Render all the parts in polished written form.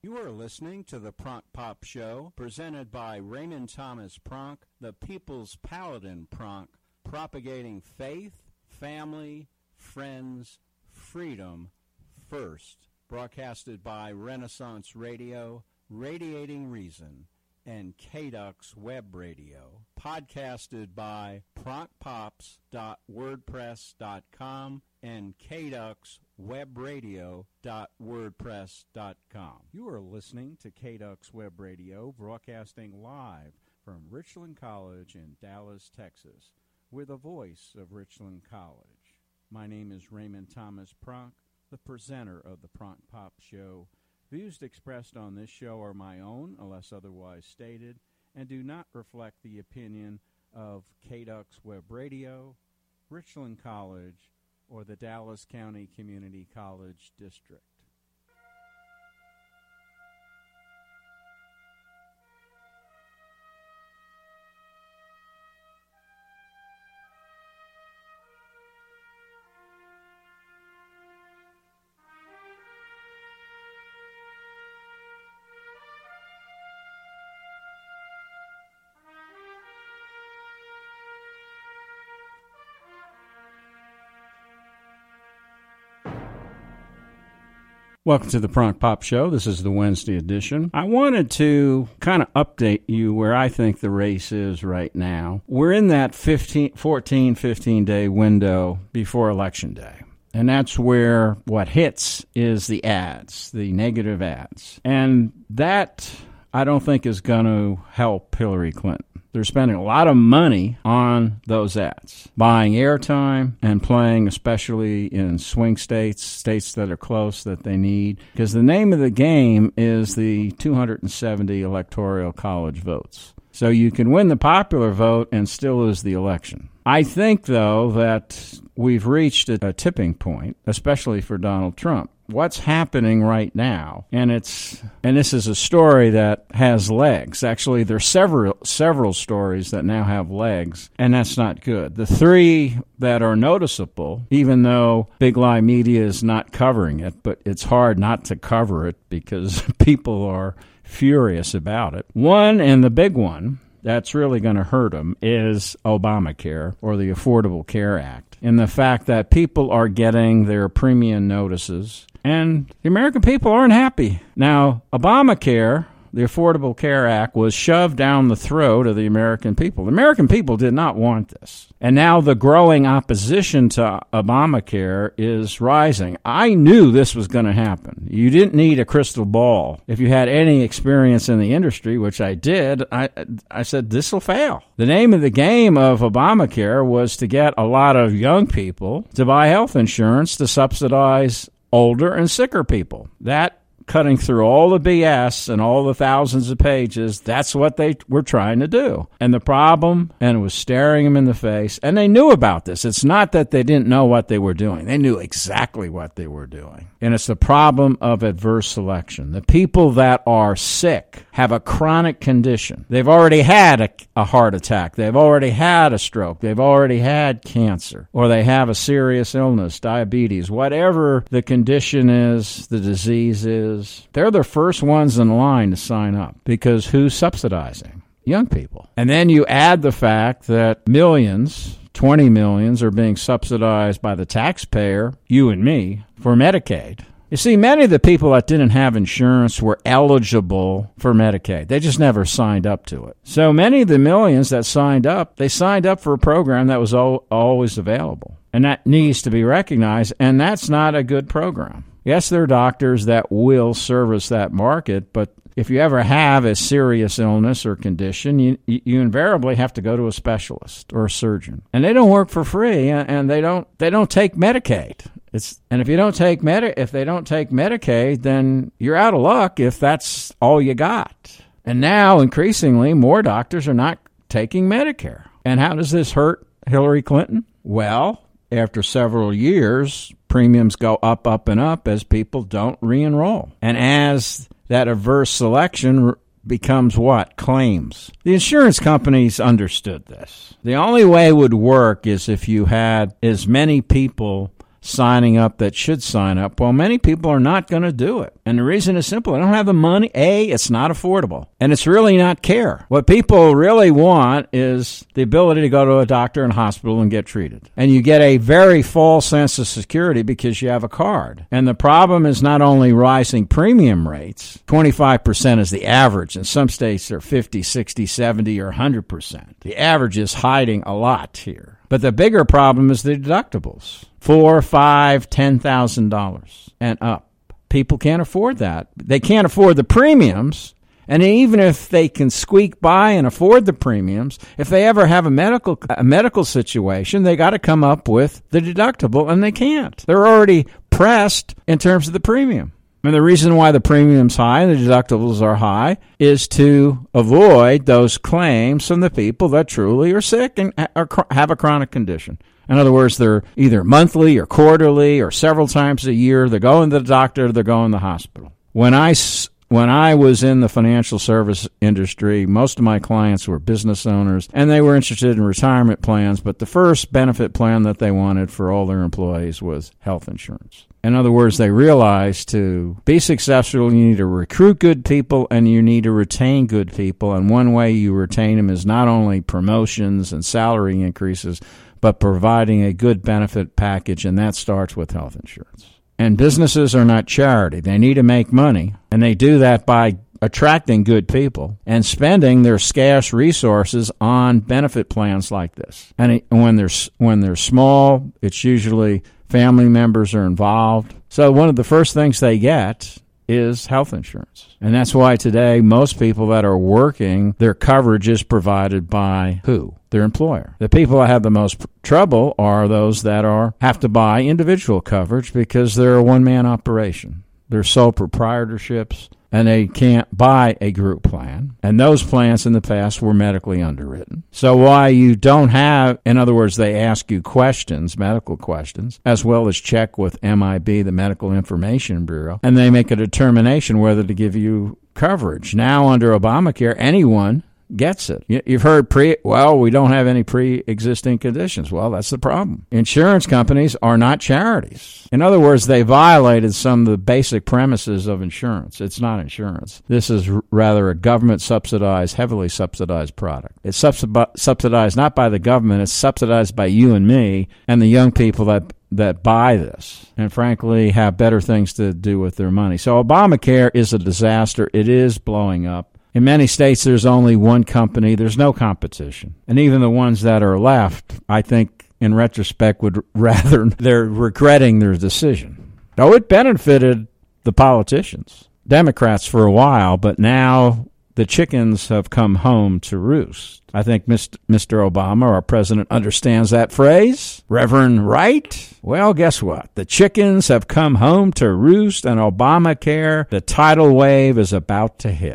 You are listening to the Pronk Pop Show, presented by Raymond Thomas Pronk, the People's Paladin Pronk, propagating faith, family, friends, freedom first. Broadcasted by Renaissance Radio, Radiating Reason, and KDUX Web Radio. Podcasted by pronkpops.wordpress.com and kduxwebradio.wordpress.com. You are listening to KDUX Web Radio, broadcasting live from Richland College in Dallas, Texas. We're the voice of Richland College. My name is Raymond Thomas Pronk, the presenter of the Pronk Pop Show. Views expressed on this show are my own, unless otherwise stated, and do not reflect the opinion of KDUX Web Radio, Richland College, or the Dallas County Community College District. Welcome to the Pronk Pop Show. This is the Wednesday edition. I wanted to kind of update you where I think the race is right now. We're in that 15-day window before Election Day. And that's where what hits is the ads, the negative ads. And that, I don't think, is going to help Hillary Clinton. They're spending a lot of money on those ads, buying airtime and playing, especially in swing states, states that are close that they need, because the name of the game is the 270 electoral college votes. So you can win the popular vote and still lose the election. I think, though, that we've reached a tipping point, especially for Donald Trump. What's happening right now, and this is a story that has legs. Actually, there's several stories that now have legs, and that's not good. The three that are noticeable, even though Big Lie Media is not covering it, but it's hard not to cover it because people are furious about it. One, and the big one, that's really going to hurt them, is Obamacare, or the Affordable Care Act, and the fact that people are getting their premium notices, and the American people aren't happy. Now, Obamacare, the Affordable Care Act, was shoved down the throat of the American people. The American people did not want this. And now the growing opposition to Obamacare is rising. I knew this was going to happen. You didn't need a crystal ball. If you had any experience in the industry, which I did, I said, this will fail. The name of the game of Obamacare was to get a lot of young people to buy health insurance to subsidize older and sicker people. That, cutting through all the BS and all the thousands of pages, that's what they were trying to do. And the problem, and it was staring them in the face, and they knew about this. It's not that they didn't know what they were doing. They knew exactly what they were doing. And it's the problem of adverse selection. The people that are sick have a chronic condition. They've already had a heart attack. They've already had a stroke. They've already had cancer. Or they have a serious illness, diabetes, whatever the condition is, the disease is. They're the first ones in line to sign up, because who's subsidizing? Young people. And then you add the fact that millions, 20 millions, are being subsidized by the taxpayer, you and me, for Medicaid. You see, many of the people that didn't have insurance were eligible for Medicaid. They just never signed up to it. So many of the millions that signed up, they signed up for a program that was always available. And that needs to be recognized, and that's not a good program. Yes, there are doctors that will service that market, but if you ever have a serious illness or condition, you invariably have to go to a specialist or a surgeon. And they don't work for free, and they don't take Medicaid. If they don't take Medicaid, then you're out of luck if that's all you got. And now, increasingly, more doctors are not taking Medicare. And how does this hurt Hillary Clinton? Well, after several years, premiums go up, up, and up as people don't re-enroll. And as that adverse selection becomes what? Claims. The insurance companies understood this. The only way it would work is if you had as many people signing up that should sign up. Well, many people are not going to do it. And the reason is simple. They don't have the money. A, it's not affordable. And it's really not care. What people really want is the ability to go to a doctor and hospital and get treated. And you get a very false sense of security because you have a card. And the problem is not only rising premium rates. 25% is the average. In some states, they're 50, 60, 70, or 100%. The average is hiding a lot here. But the bigger problem is the deductibles. $4,000, $5,000, $10,000 and up. People can't afford that. They can't afford the premiums. And even if they can squeak by and afford the premiums, if they ever have a medical situation, they got to come up with the deductible, and they can't. They're already pressed in terms of the premium. And the reason why the premium's high and the deductibles are high is to avoid those claims from the people that truly are sick and have a chronic condition. In other words, they're either monthly or quarterly or several times a year. They're going to the doctor, they're going to the hospital. When I was in the financial service industry, most of my clients were business owners, and they were interested in retirement plans, but the first benefit plan that they wanted for all their employees was health insurance. In other words, they realized to be successful, you need to recruit good people and you need to retain good people. And one way you retain them is not only promotions and salary increases, but providing a good benefit package, and that starts with health insurance. And businesses are not charity. They need to make money, and they do that by attracting good people and spending their scarce resources on benefit plans like this. And when they're small, it's usually family members are involved. So one of the first things they get is health insurance. And that's why today most people that are working, their coverage is provided by who? Their employer. The people that have the most trouble are those that have to buy individual coverage because they're a one-man operation. They're sole proprietorships, and they can't buy a group plan. And those plans in the past were medically underwritten. So why you don't have, in other words, they ask you questions, medical questions, as well as check with MIB, the Medical Information Bureau, and they make a determination whether to give you coverage. Now under Obamacare, anyone gets it. You've heard we don't have any pre-existing conditions. Well, that's the problem. Insurance companies are not charities. In other words, they violated some of the basic premises of insurance. It's not insurance. This is rather a government-subsidized, heavily subsidized product. It's subsidized not by the government. It's subsidized by you and me and the young people that buy this and, frankly, have better things to do with their money. So Obamacare is a disaster. It is blowing up. In many states, there's only one company. There's no competition. And even the ones that are left, I think, in retrospect, they're regretting their decision. Though it benefited the politicians, Democrats for a while, but now the chickens have come home to roost. I think Mr. Obama, our president, understands that phrase. Reverend Wright? Well, guess what? The chickens have come home to roost, and Obamacare, the tidal wave, is about to hit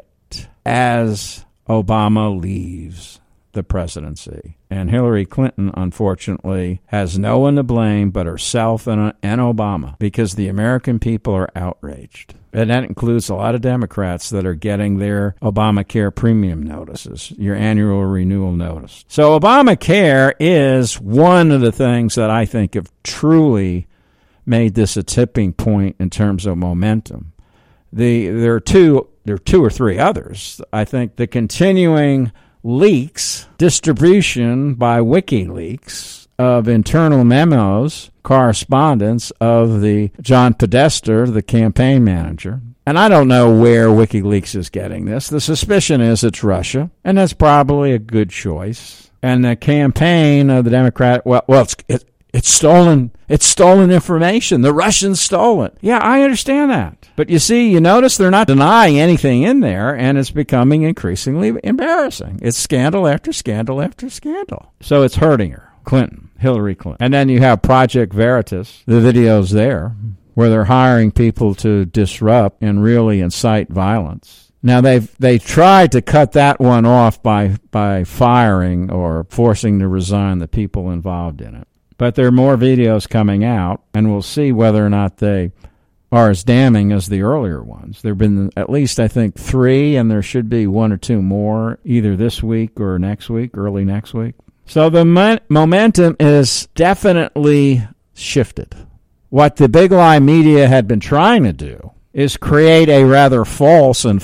as Obama leaves the presidency. And Hillary Clinton, unfortunately, has no one to blame but herself and Obama, because the American people are outraged. And that includes a lot of Democrats that are getting their Obamacare premium notices, your annual renewal notice. So Obamacare is one of the things that I think have truly made this a tipping point in terms of momentum. There are two or three others. I think the continuing leaks, distribution by WikiLeaks of internal memos, correspondence of the John Podesta, the campaign manager. And I don't know where WikiLeaks is getting this. The suspicion is it's Russia, and that's probably a good choice. And the campaign of the Democrat, it's stolen. It's stolen information. The Russians stole it. Yeah, I understand that. But you see, you notice they're not denying anything in there, and it's becoming increasingly embarrassing. It's scandal after scandal after scandal. So it's hurting her, Hillary Clinton. And then you have Project Veritas, the videos there, where they're hiring people to disrupt and really incite violence. Now, they tried to cut that one off by firing or forcing to resign the people involved in it. But there are more videos coming out, and we'll see whether or not they are as damning as the earlier ones. There have been at least, I think, 3, and there should be 1 or 2 more either this week or next week, early next week. So the momentum is definitely shifted. what the big lie media had been trying to do is create a rather false and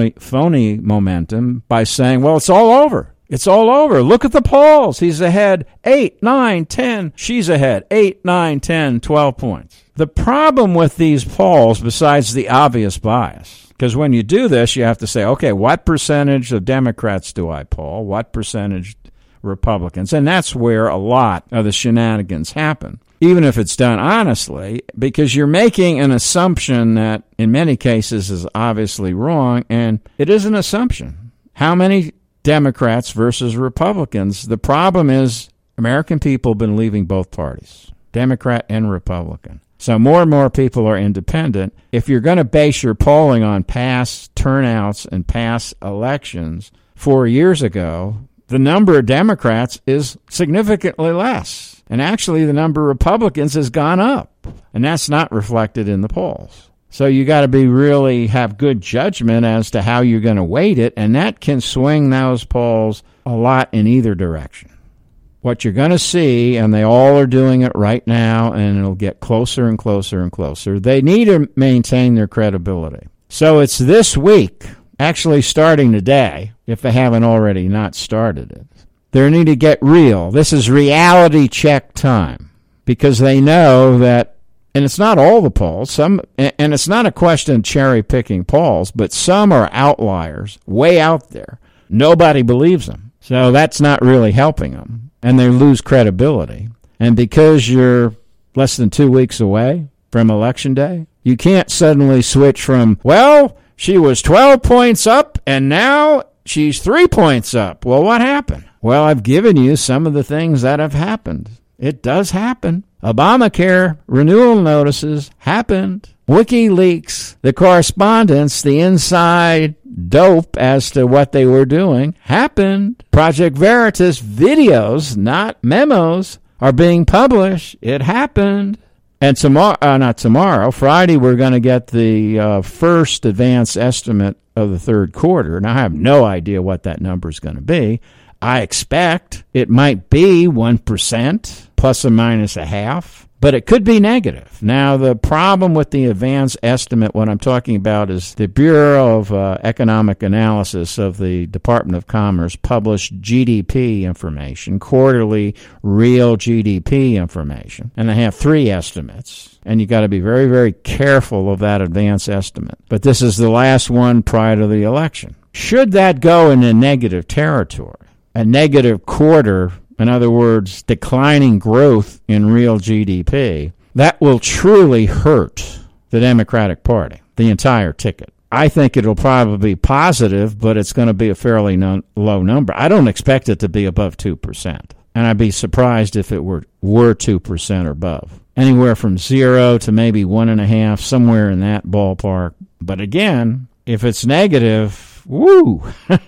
phony momentum by saying, well, it's all over. It's all over. Look at the polls. He's ahead 8, 9, 10. She's ahead 8, 9, 10, 12 points. The problem with these polls, besides the obvious bias, because when you do this, you have to say, okay, what percentage of Democrats do I poll? What percentage Republicans? And that's where a lot of the shenanigans happen, even if it's done honestly, because you're making an assumption that in many cases is obviously wrong, and it is an assumption. How many Democrats versus Republicans? The problem is American people have been leaving both parties, Democrat and Republican. So more and more people are independent. If you're going to base your polling on past turnouts and past elections 4 years ago, the number of Democrats is significantly less. And actually, the number of Republicans has gone up. And that's not reflected in the polls. So you got to really have good judgment as to how you're going to weight it. And that can swing those polls a lot in either direction. What you're going to see, and they all are doing it right now, and it'll get closer and closer and closer, they need to maintain their credibility. So it's this week, actually starting today, if they haven't already not started it. They need to get real. This is reality check time, because they know that, and it's not all the polls, and it's not a question of cherry-picking polls, but some are outliers, way out there. Nobody believes them. So that's not really helping them. And they lose credibility. And because you're less than 2 weeks away from Election Day, you can't suddenly switch from, well, she was 12 points up, and now she's 3 points up. Well, what happened? Well, I've given you some of the things that have happened. It does happen. Obamacare renewal notices happened. WikiLeaks, the correspondence, the inside dope as to what they were doing happened. Project Veritas videos, not memos, are being published. It happened. And Friday, we're going to get the first advance estimate of the third quarter. Now, I have no idea what that number is going to be. I expect it might be 1%, plus or minus a half, but it could be negative. Now, the problem with the advance estimate, what I'm talking about, is the Bureau of Economic Analysis of the Department of Commerce published GDP information, quarterly real GDP information, and they have 3 estimates. And you got to be very, very careful of that advance estimate. But this is the last one prior to the election. Should that go into negative territory, a negative quarter, in other words, declining growth in real GDP, that will truly hurt the Democratic Party, the entire ticket. I think it'll probably be positive, but it's going to be a fairly low number. I don't expect it to be above 2%, and I'd be surprised if it were 2% or above. Anywhere from 0 to maybe 1.5, somewhere in that ballpark. But again, if it's negative, woo,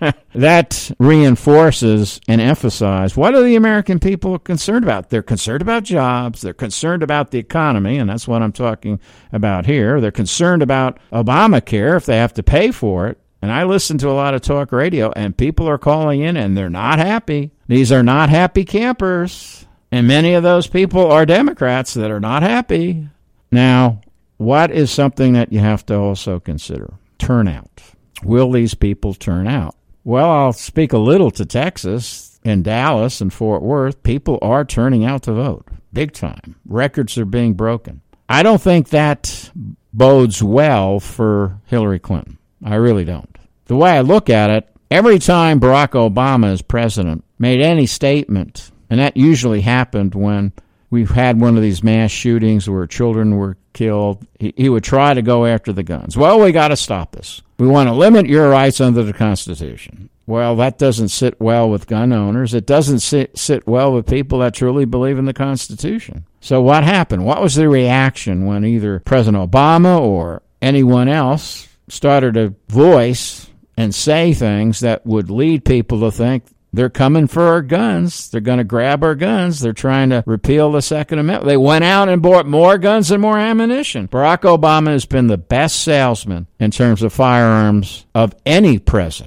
that reinforces and emphasizes what are the American people concerned about? They're concerned about jobs. They're concerned about the economy, and that's what I'm talking about here. They're concerned about Obamacare if they have to pay for it. And I listen to a lot of talk radio, and people are calling in, and they're not happy. These are not happy campers. And many of those people are Democrats that are not happy. Now, what is something that you have to also consider? Turnout. Will these people turn out? Well, I'll speak a little to Texas and Dallas and Fort Worth. People are turning out to vote, big time. Records are being broken. I don't think that bodes well for Hillary Clinton. I really don't. The way I look at it, every time Barack Obama as president made any statement, and that usually happened when we've had one of these mass shootings where children were killed, he would try to go after the guns. Well, we got to stop this. We want to limit your rights under the Constitution. Well, that doesn't sit well with gun owners. It doesn't sit well with people that truly believe in the Constitution. So what happened? What was the reaction when either President Obama or anyone else started to voice and say things that would lead people to think they're coming for our guns. They're going to grab our guns. They're trying to repeal the Second Amendment. They went out and bought more guns and more ammunition. Barack Obama has been the best salesman in terms of firearms of any president.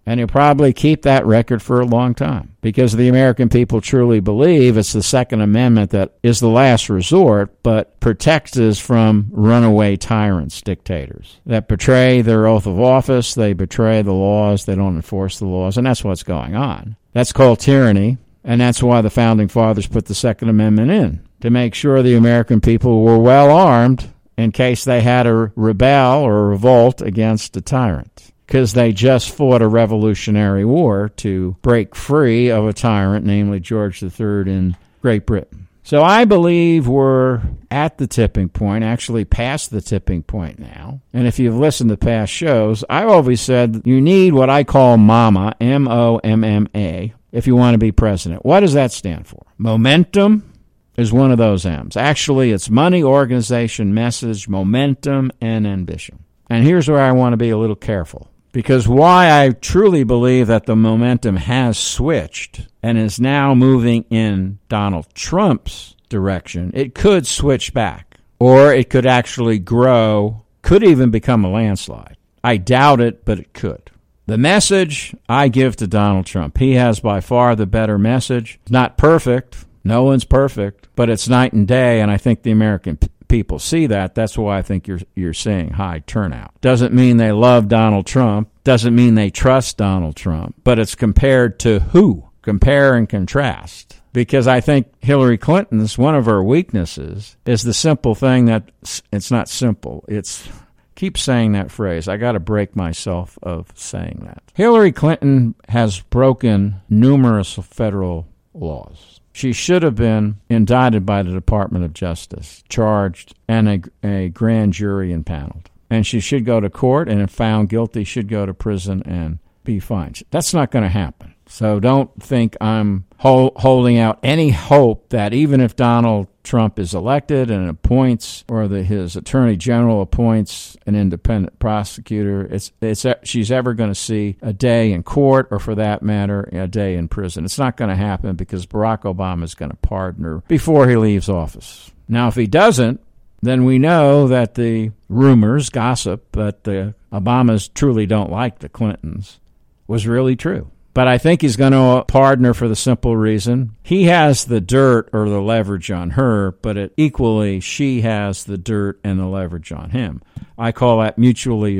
And he'll probably keep that record for a long time because the American people truly believe it's the Second Amendment that is the last resort, but protects us from runaway tyrants, dictators that betray their oath of office, they betray the laws, they don't enforce the laws, and that's what's going on. That's called tyranny, and that's why the Founding Fathers put the Second Amendment in, to make sure the American people were well armed in case they had to rebel or revolt against a tyrant, because they just fought a revolutionary war to break free of a tyrant, namely George III in Great Britain. So I believe we're at the tipping point, actually past the tipping point now. And if you've listened to past shows, I've always said you need what I call MOMMA, M-O-M-M-A, if you want to be president. What does that stand for? Momentum is one of those M's. Actually, it's money, organization, message, momentum, and ambition. And here's where I want to be a little careful, because why I truly believe that the momentum has switched and is now moving in Donald Trump's direction. It could switch back, or it could actually grow, could even become a landslide. I doubt it, but it could. The message I give to Donald Trump, he has by far the better message. It's not perfect. No one's perfect, but it's night and day, and I think the American people see that. That's why I think you're seeing high turnout. Doesn't mean they love Donald Trump, doesn't mean they trust Donald Trump, but it's compared to who? Compare and contrast. Because I think Hillary Clinton's, one of her weaknesses is the simple thing that it's not simple. It's, keep saying that phrase. I got to break myself of saying that. Hillary Clinton has broken numerous federal laws. She should have been indicted by the Department of Justice, charged, and a grand jury impaneled. And she should go to court, and if found guilty, should go to prison and be fined. That's not going to happen. So don't think I'm holding out any hope that even if Donald Trump is elected and appoints, or his attorney general appoints an independent prosecutor, she's ever going to see a day in court, or for that matter, a day in prison. It's not going to happen because Barack Obama is going to pardon her before he leaves office. Now, if he doesn't, then we know that the rumors, gossip, that the Obamas truly don't like the Clintons was really true. But I think he's going to pardon her for the simple reason he has the dirt or the leverage on her, but equally she has the dirt and the leverage on him. I call that mutually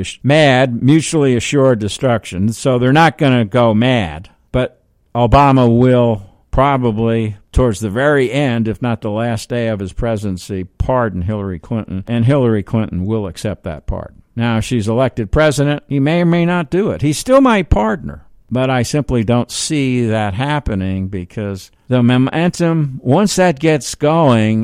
assured destruction. So they're not going to go mad, but Obama will probably, towards the very end, if not the last day of his presidency, pardon Hillary Clinton, and Hillary Clinton will accept that pardon. Now, if she's elected president, he may or may not do it. He still might pardon her. But I simply don't see that happening because the momentum, once that gets going,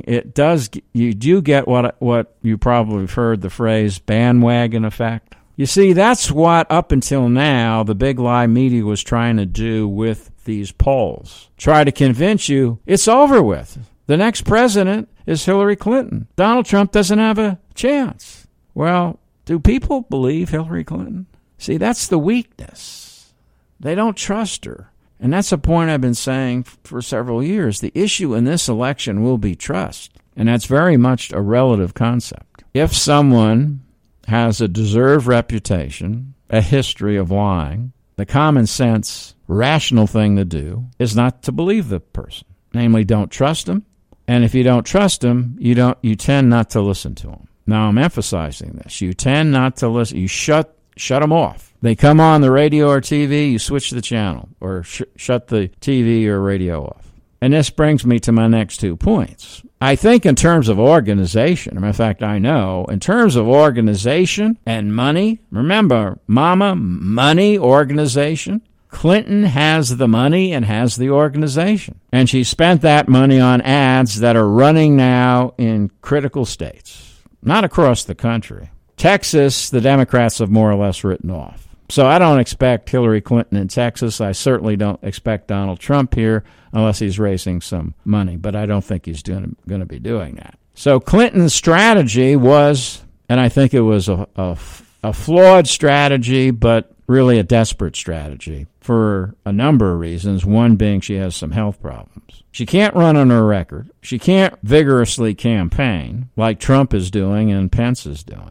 you do get what you probably have heard the phrase bandwagon effect. You see, that's what up until now the big lie media was trying to do with these polls. Try to convince you it's over with. The next president is Hillary Clinton. Donald Trump doesn't have a chance. Well, do people believe Hillary Clinton? See, that's the weakness. They don't trust her. And that's a point I've been saying for several years. The issue in this election will be trust. And that's very much a relative concept. If someone has a deserved reputation, a history of lying, the common sense, rational thing to do is not to believe the person. Namely, don't trust them. And if you don't trust them, you tend not to listen to them. Now, I'm emphasizing this. You tend not to listen. You shut them off. They come on the radio or TV, you switch the channel or shut the TV or radio off. And this brings me to my next 2 points. I think in terms of organization, in fact, I know, in terms of organization and money, remember, mama, money, organization, Clinton has the money and has the organization. And she spent that money on ads that are running now in critical states, not across the country. Texas, the Democrats have more or less written off. So I don't expect Hillary Clinton in Texas. I certainly don't expect Donald Trump here unless he's raising some money. But I don't think he's going to be doing that. So Clinton's strategy was, and I think it was a flawed strategy, but really a desperate strategy for a number of reasons, one being she has some health problems. She can't run on her record. She can't vigorously campaign like Trump is doing and Pence is doing.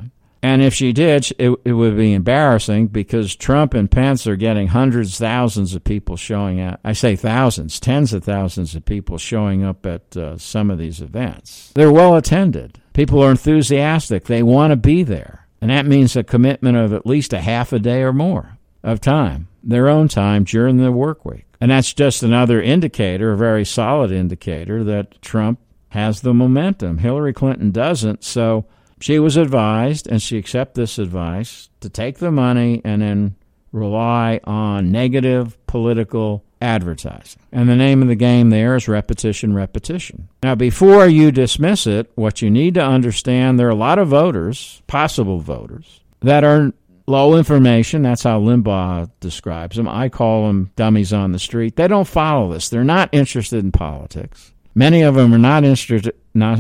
And if she did, it would be embarrassing because Trump and Pence are getting hundreds, thousands of people showing up. I say thousands, tens of thousands of people showing up at some of these events. They're well attended. People are enthusiastic. They want to be there. And that means a commitment of at least a half a day or more of time, their own time during the work week. And that's just another indicator, a very solid indicator, that Trump has the momentum. Hillary Clinton doesn't, so she was advised, and she accepted this advice, to take the money and then rely on negative political advertising. And the name of the game there is repetition, repetition. Now, before you dismiss it, what you need to understand, there are a lot of voters, possible voters, that are low information. That's how Limbaugh describes them. I call them dummies on the street. They don't follow this. They're not interested in politics. Many of them are not interested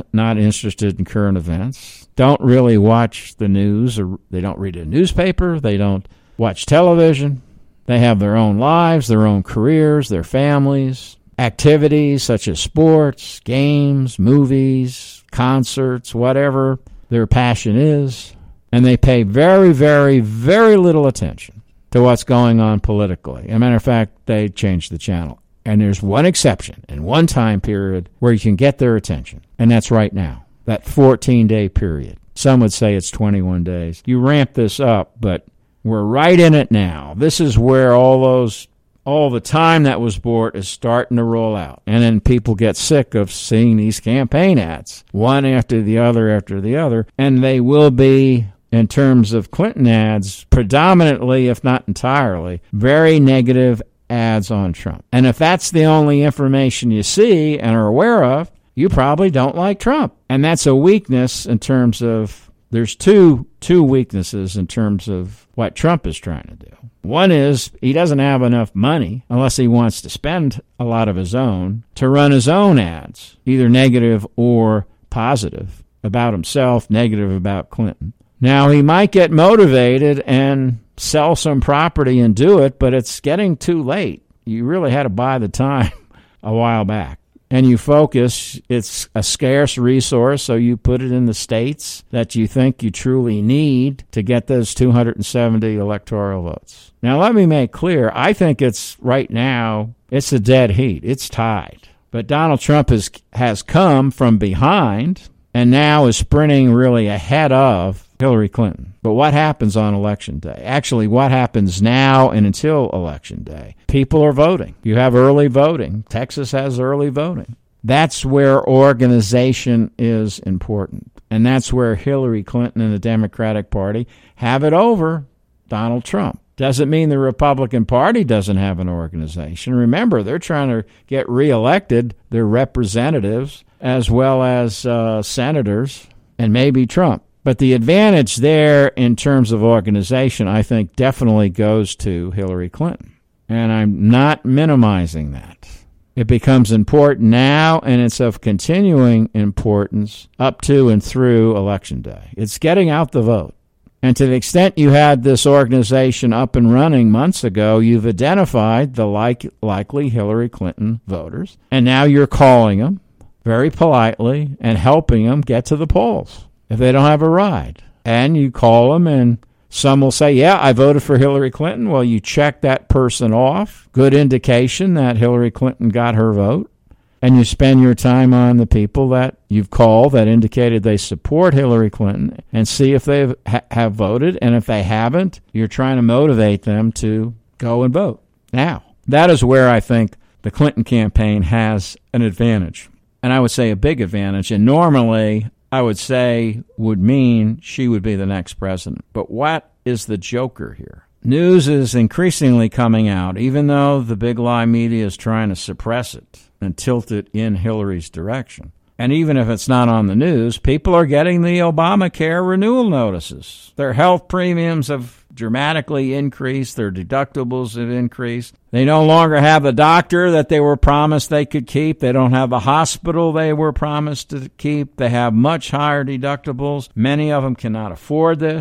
in current events, don't really watch the news, or they don't read a newspaper, they don't watch television. They have their own lives, their own careers, their families, activities such as sports, games, movies, concerts, whatever their passion is, and they pay very, very, very little attention to what's going on politically. As a matter of fact, they changed the channel. And there's one exception in one time period where you can get their attention, and that's right now, that 14-day period. Some would say it's 21 days. You ramp this up, but we're right in it now. This is where all the time that was bought is starting to roll out. And then people get sick of seeing these campaign ads, one after the other, and they will be, in terms of Clinton ads, predominantly, if not entirely, very negative ads on Trump. And if that's the only information you see and are aware of, you probably don't like Trump. And that's a weakness in terms of, there's two weaknesses in terms of what Trump is trying to do. One is he doesn't have enough money, unless he wants to spend a lot of his own, to run his own ads, either negative or positive about himself, negative about Clinton. Now, he might get motivated and sell some property and do it, but it's getting too late. You really had to buy the time a while back. And you focus, it's a scarce resource, so you put it in the states that you think you truly need to get those 270 electoral votes. Now, let me make clear, I think it's right now, it's a dead heat. It's tied. But Donald Trump has come from behind and now is sprinting really ahead of Hillary Clinton. But what happens on Election Day? Actually, what happens now and until Election Day? People are voting. You have early voting. Texas has early voting. That's where organization is important. And that's where Hillary Clinton and the Democratic Party have it over Donald Trump. Doesn't mean the Republican Party doesn't have an organization. Remember, they're trying to get reelected, their representatives, as well as senators, and maybe Trump. But the advantage there in terms of organization, I think, definitely goes to Hillary Clinton. And I'm not minimizing that. It becomes important now, and it's of continuing importance up to and through Election Day. It's getting out the vote. And to the extent you had this organization up and running months ago, you've identified the likely Hillary Clinton voters, and now you're calling them very politely and helping them get to the polls if they don't have a ride. And you call them, and some will say, yeah, I voted for Hillary Clinton. Well, you check that person off. Good indication that Hillary Clinton got her vote. And you spend your time on the people that you've called that indicated they support Hillary Clinton and see if they have voted. And if they haven't, you're trying to motivate them to go and vote. Now, that is where I think the Clinton campaign has an advantage. And I would say a big advantage. And normally, I would say would mean she would be the next president. But what is the joker here? News is increasingly coming out, even though the big lie media is trying to suppress it and tilt it in Hillary's direction. And even if it's not on the news, people are getting the Obamacare renewal notices. Their health premiums have dramatically increased. Their deductibles have increased. They no longer have the doctor that they were promised they could keep. They don't have the hospital they were promised to keep. They have much higher deductibles. Many of them cannot afford this.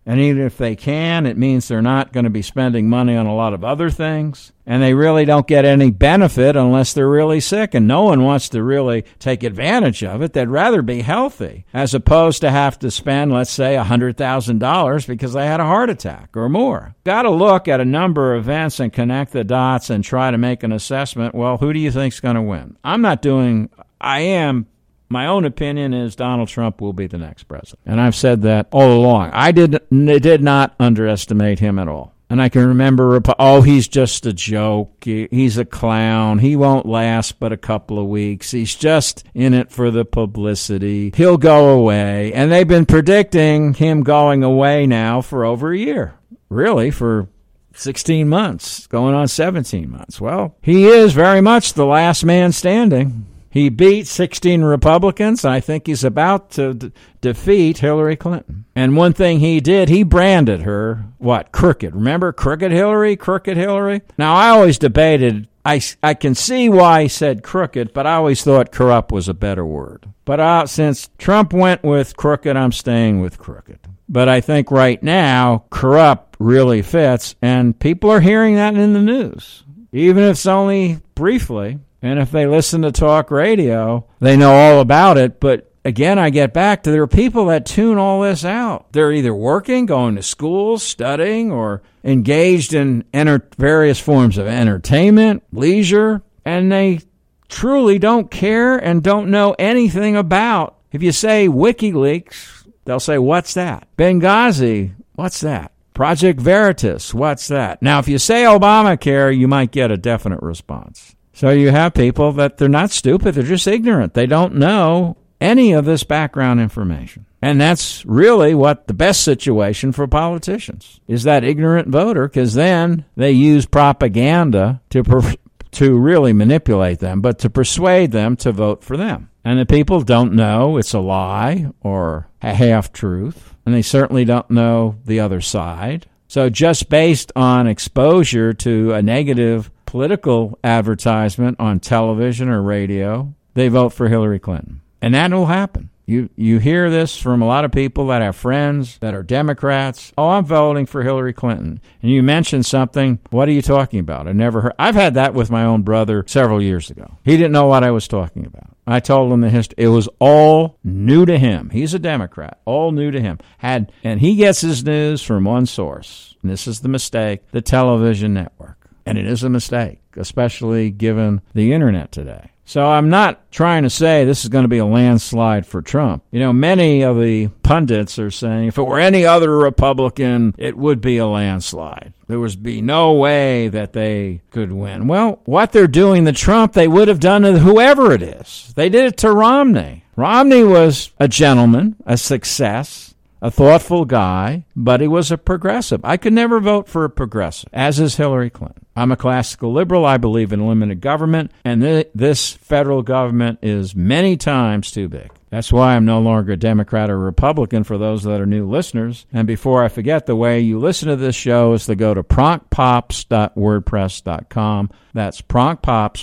And even if they can, it means they're not going to be spending money on a lot of other things. And they really don't get any benefit unless they're really sick. And no one wants to really take advantage of it. They'd rather be healthy as opposed to have to spend, let's say, $100,000 because they had a heart attack or more. Got to look at a number of events and connect the dots and try to make an assessment. Well, who do you think's going to win? My own opinion is Donald Trump will be the next president. And I've said that all along. I did not underestimate him at all. And I can remember, he's just a joke. He's a clown. He won't last but a couple of weeks. He's just in it for the publicity. He'll go away. And they've been predicting him going away now for over a year. Really, for 16 months, going on 17 months. Well, he is very much the last man standing. He beat 16 Republicans. I think he's about to defeat Hillary Clinton. And one thing he did, he branded her, crooked. Remember, crooked Hillary? Now, I always debated, I can see why he said crooked, but I always thought corrupt was a better word. But since Trump went with crooked, I'm staying with crooked. But I think right now, corrupt really fits, and people are hearing that in the news, even if it's only briefly. And if they listen to talk radio, they know all about it. But again, I get back to there are people that tune all this out. They're either working, going to school, studying, or engaged in various forms of entertainment, leisure, and they truly don't care and don't know anything about. If you say WikiLeaks, they'll say, what's that? Benghazi, what's that? Project Veritas, what's that? Now, if you say Obamacare, you might get a definite response. So you have people that they're not stupid, they're just ignorant. They don't know any of this background information. And that's really what the best situation for politicians is, that ignorant voter, because then they use propaganda to really manipulate them, but to persuade them to vote for them. And the people don't know it's a lie or a half-truth, and they certainly don't know the other side. So just based on exposure to a negative political advertisement on television or radio, they vote for Hillary Clinton. And that will happen. You hear this from a lot of people that have friends that are Democrats. Oh, I'm voting for Hillary Clinton. And you mention something, what are you talking about? I've had that with my own brother several years ago. He didn't know what I was talking about. I told him the history. It was all new to him. He's a Democrat, all new to him. And he gets his news from one source. And this is the mistake, the television network. And it is a mistake, especially given the internet today. So I'm not trying to say this is going to be a landslide for Trump. Many of the pundits are saying if it were any other Republican, it would be a landslide. There would be no way that they could win. Well, what they're doing to Trump, they would have done to whoever it is. They did it to Romney. Romney was a gentleman, a success, a thoughtful guy, but he was a progressive. I could never vote for a progressive, as is Hillary Clinton. I'm a classical liberal. I believe in limited government, and this federal government is many times too big. That's why I'm no longer a Democrat or Republican for those that are new listeners. And before I forget, the way you listen to this show is to go to pronkpops.wordpress.com. That's pronkpops,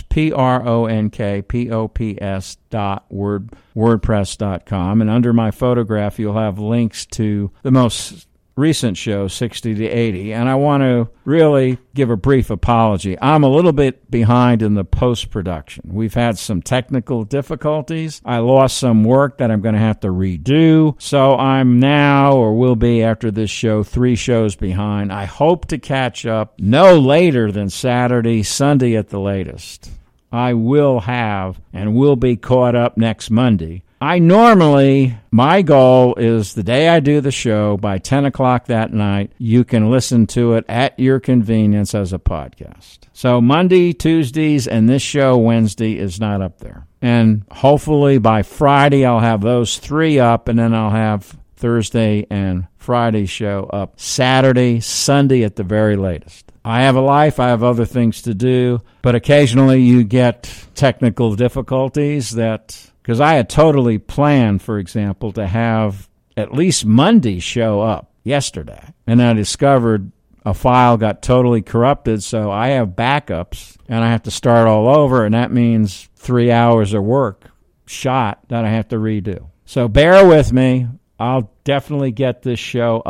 PRONKPOPS.wordpress.com. And under my photograph, you'll have links to the most recent show, 60 to 80, and I want to really give a brief apology. I'm a little bit behind in the post-production. We've had some technical difficulties. I lost some work that I'm going to have to redo, so I'm now, or will be after this show, 3 shows behind. I hope to catch up no later than Saturday, Sunday at the latest. I will have and will be caught up next Monday. My goal is the day I do the show, by 10 o'clock that night, you can listen to it at your convenience as a podcast. So Monday, Tuesdays, and this show Wednesday is not up there. And hopefully by Friday, I'll have those 3 up, and then I'll have Thursday and Friday show up Saturday, Sunday at the very latest. I have a life, I have other things to do, but occasionally you get technical difficulties because I had totally planned, for example, to have at least Monday show up yesterday. And I discovered a file got totally corrupted, so I have backups, and I have to start all over, and that means 3 hours of work shot that I have to redo. So bear with me. I'll definitely get this show up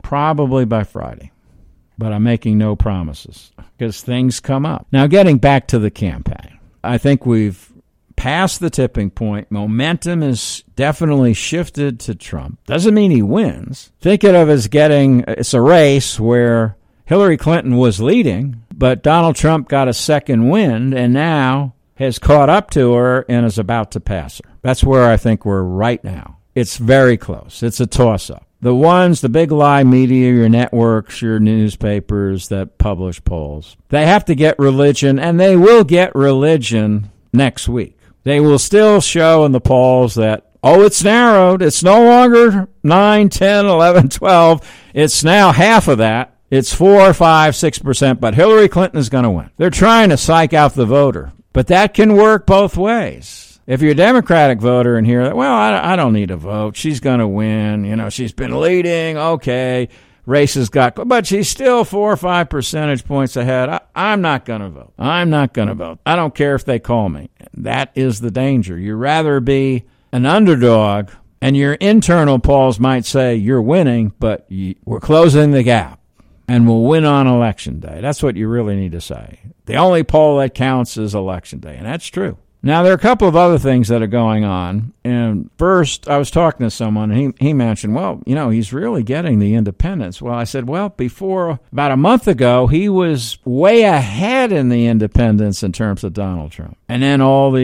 probably by Friday. But I'm making no promises because things come up. Now, getting back to the campaign, I think we've passed the tipping point. Momentum is definitely shifted to Trump. Doesn't mean he wins. Think of it as it's a race where Hillary Clinton was leading, but Donald Trump got a second wind and now has caught up to her and is about to pass her. That's where I think we're right now. It's very close. It's a toss-up. The big lie media, your networks, your newspapers that publish polls, they have to get religion, and they will get religion next week. They will still show in the polls that, it's narrowed. It's no longer 9, 10, 11, 12. It's now half of that. It's 4, 5, 6%, but Hillary Clinton is going to win. They're trying to psych out the voter, but that can work both ways. If you're a Democratic voter and hear that, I don't need to vote. She's going to win. She's been leading. Okay, race has but she's still 4 or 5 percentage points ahead. I'm not going to vote. I'm not going to vote. I don't care if they call me. That is the danger. You'd rather be an underdog, and your internal polls might say you're winning, but we're closing the gap, and we'll win on Election Day. That's what you really need to say. The only poll that counts is Election Day, and that's true. Now, there are a couple of other things that are going on. And first, I was talking to someone, and he mentioned, he's really getting the independents. Well, I said, before about a month ago, he was way ahead in the independents in terms of Donald Trump. And then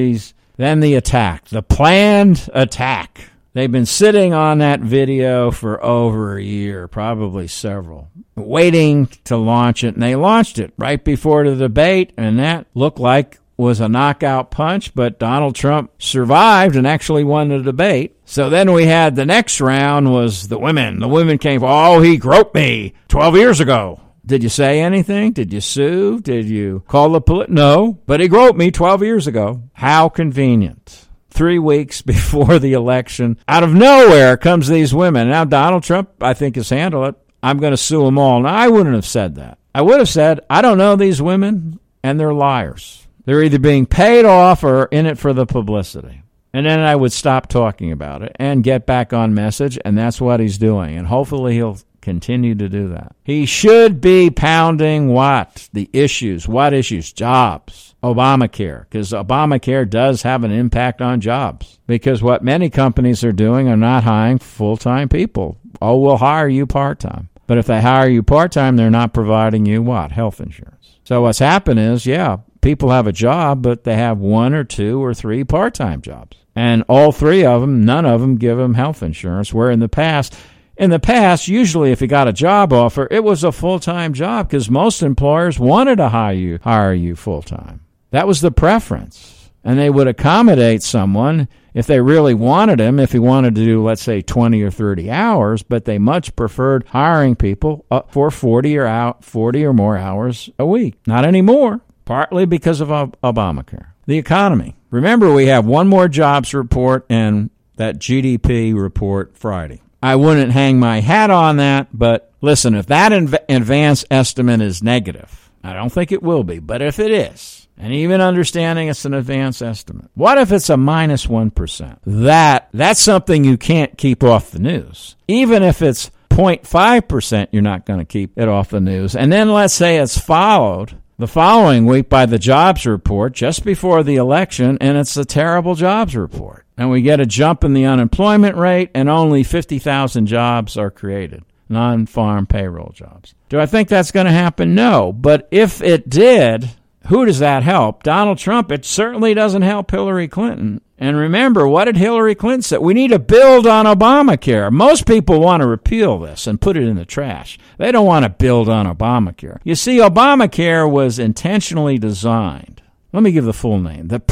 then the attack, the planned attack. They've been sitting on that video for over a year, probably several, waiting to launch it. And they launched it right before the debate, and that looked like was a knockout punch, but Donald Trump survived and actually won the debate. So then we had the next round was the women. The women came, he groped me 12 years ago. Did you say anything? Did you sue? Did you call the police? No, but he groped me 12 years ago. How convenient. 3 weeks before the election, out of nowhere comes these women. Now Donald Trump, I think, has handled it. I'm going to sue them all. Now, I wouldn't have said that. I would have said, I don't know these women, and they're liars. They're either being paid off or in it for the publicity. And then I would stop talking about it and get back on message, and that's what he's doing. And hopefully he'll continue to do that. He should be pounding what? The issues. What issues? Jobs. Obamacare. Because Obamacare does have an impact on jobs. Because what many companies are doing are not hiring full-time people. We'll hire you part-time. But if they hire you part-time, they're not providing you what? Health insurance. So what's happened is, people have a job, but they have 1 or 2 or 3 part-time jobs. And all 3 of them, none of them give them health insurance, where in the past, usually if you got a job offer, it was a full-time job because most employers wanted to hire you full-time. That was the preference. And they would accommodate someone if they really wanted him, if he wanted to do, let's say, 20 or 30 hours, but they much preferred hiring people for 40 or more hours a week. Not anymore. Partly because of Obamacare. The economy. Remember, we have one more jobs report and that GDP report Friday. I wouldn't hang my hat on that, but listen, if that advance estimate is negative, I don't think it will be, but if it is, and even understanding it's an advance estimate, what if it's a minus 1%? That's something you can't keep off the news. Even if it's 0.5%, you're not going to keep it off the news. And then let's say it's followed the following week by the jobs report just before the election, and it's a terrible jobs report. And we get a jump in the unemployment rate, and only 50,000 jobs are created, non-farm payroll jobs. Do I think that's going to happen? No. But if it did, who does that help? Donald Trump. It certainly doesn't help Hillary Clinton. And remember, what did Hillary Clinton say? We need to build on Obamacare. Most people want to repeal this and put it in the trash. They don't want to build on Obamacare. You see, Obamacare was intentionally designed. Let me give the full name. The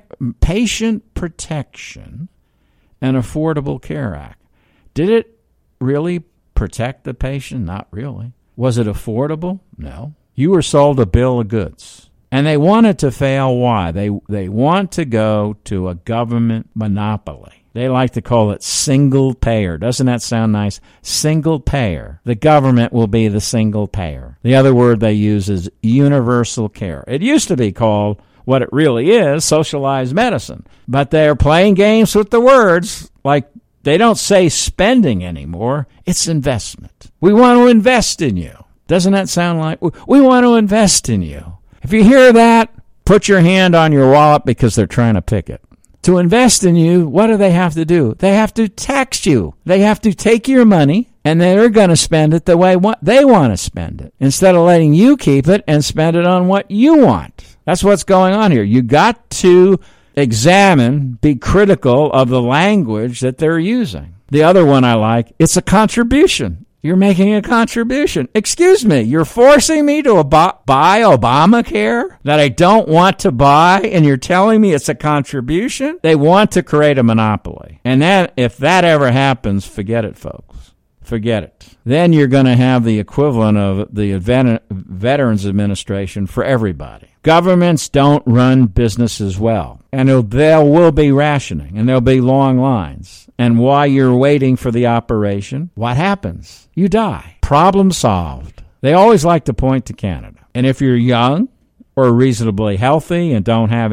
Patient Protection and Affordable Care Act. Did it really protect the patient? Not really. Was it affordable? No. You were sold a bill of goods. And they want it to fail. Why? They want to go to a government monopoly. They like to call it single payer. Doesn't that sound nice? Single payer. The government will be the single payer. The other word they use is universal care. It used to be called what it really is, socialized medicine. But they're playing games with the words like They don't say spending anymore. It's investment. We want to invest in you. Doesn't that sound like we want to invest in you? If you hear that, put your hand on your wallet because they're trying to pick it. To invest in you, what do they have to do? They have to tax you. They have to take your money, and they're going to spend it the way they want to spend it, instead of letting you keep it and spend it on what you want. That's what's going on here. You got to examine, be critical of the language that they're using. The other one I like, it's a contribution. You're making a contribution. Excuse me, you're forcing me to buy Obamacare that I don't want to buy, and you're telling me it's a contribution? They want to create a monopoly. And that, if that ever happens, forget it, folks. Forget it. Then you're going to have the equivalent of the Veterans Administration for everybody. Governments don't run businesses well, and there will be rationing, and there'll be long lines. And while you're waiting for the operation, what happens? You die. Problem solved. They always like to point to Canada. And if you're young or reasonably healthy and don't have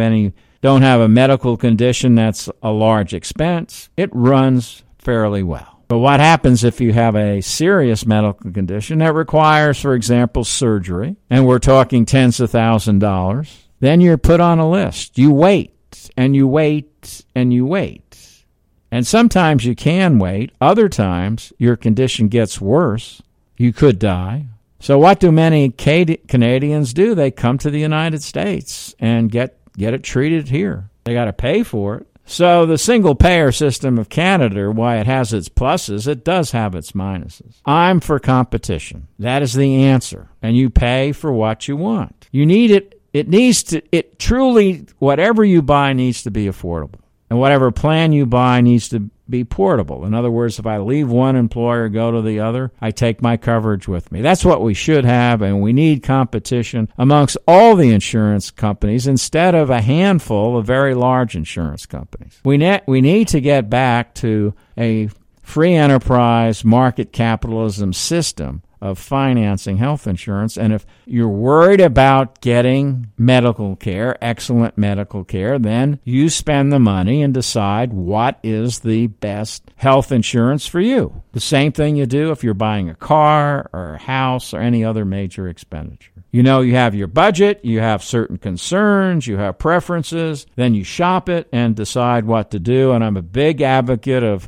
a medical condition that's a large expense, it runs fairly well. But what happens if you have a serious medical condition that requires, for example, surgery, and we're talking tens of thousands of dollars, then you're put on a list. You wait, and you wait, and you wait. And sometimes you can wait. Other times, your condition gets worse. You could die. So what do many Canadians do? They come to the United States and get it treated here. They got to pay for it. So the single-payer system of Canada, why it has its pluses, it does have its minuses. I'm for competition. That is the answer. And you pay for what you want. You need it. It truly, whatever you buy needs to be affordable. And whatever plan you buy needs to be portable. In other words, if I leave one employer, go to the other, I take my coverage with me. That's what we should have, and we need competition amongst all the insurance companies instead of a handful of very large insurance companies. We need to get back to a free enterprise market capitalism system of financing health insurance. And if you're worried about getting medical care, excellent medical care, then you spend the money and decide what is the best health insurance for you. The same thing you do if you're buying a car or a house or any other major expenditure. You know, you have your budget, you have certain concerns, you have preferences, then you shop it and decide what to do. And I'm a big advocate of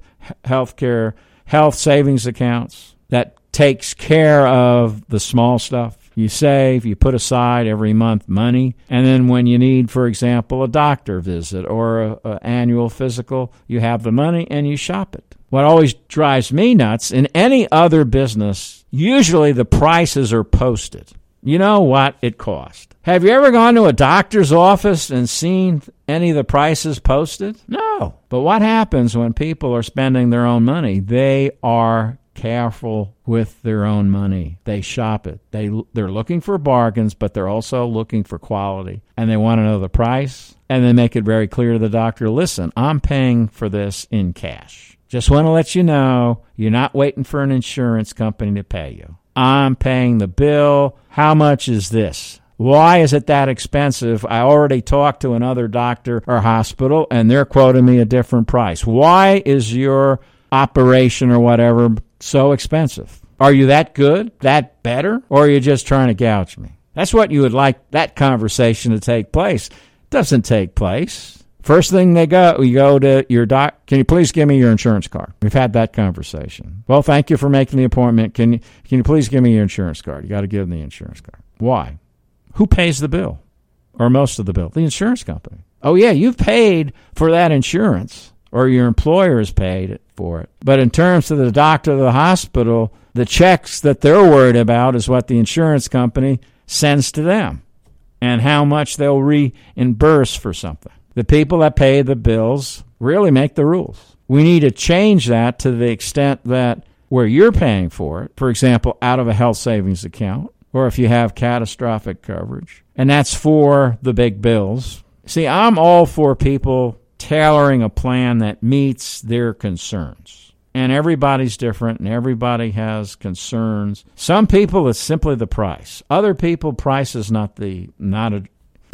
health savings accounts that takes care of the small stuff. You save, you put aside every month money, and then when you need, for example, a doctor visit or an annual physical, you have the money and you shop it. What always drives me nuts, in any other business, usually the prices are posted. You know what it cost. Have you ever gone to a doctor's office and seen any of the prices posted? No. But what happens when people are spending their own money? They are careful with their own money. They shop it. They're looking for bargains, but they're also looking for quality. And they want to know the price. And they make it very clear to the doctor, listen, I'm paying for this in cash. Just want to let you know, you're not waiting for an insurance company to pay you. I'm paying the bill. How much is this? Why is it that expensive? I already talked to another doctor or hospital, and they're quoting me a different price. Why is your operation or whatever so expensive? Are you that good, that better, or are you just trying to gouge me? That's what you would like that conversation to take place. It doesn't take place. First thing you go to your doc, can you please give me your insurance card? We've had that conversation. Well, thank you for making the appointment. Can you please give me your insurance card? You got to give them the insurance card. Why? Who pays the bill? Or most of the bill? The insurance company. Oh, yeah, you've paid for that insurance, or your employer has paid for it. But in terms of the doctor or the hospital, the checks that they're worried about is what the insurance company sends to them and how much they'll reimburse for something. The people that pay the bills really make the rules. We need to change that to the extent that where you're paying for it, for example, out of a health savings account, or if you have catastrophic coverage, and that's for the big bills. See, I'm all for people tailoring a plan that meets their concerns. And everybody's different, and everybody has concerns. Some people, it's simply the price. Other people, price is not a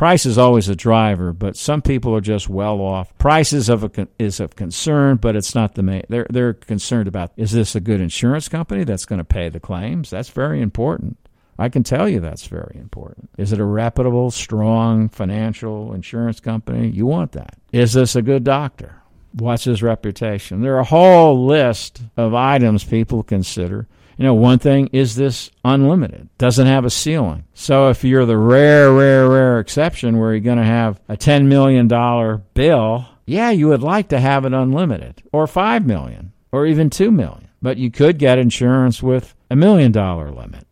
Price is always a driver, but some people are just well off. Price is of concern, but it's not the main. They're concerned about, is this a good insurance company that's going to pay the claims? That's very important. I can tell you that's very important. Is it a reputable, strong financial insurance company? You want that. Is this a good doctor? What's his reputation? There are a whole list of items people consider. One thing, is this unlimited? Doesn't have a ceiling. So if you're the rare exception where you're going to have a $10 million bill, yeah, you would like to have it unlimited, or $5 million, or even $2 million. But you could get insurance with $1 million limit,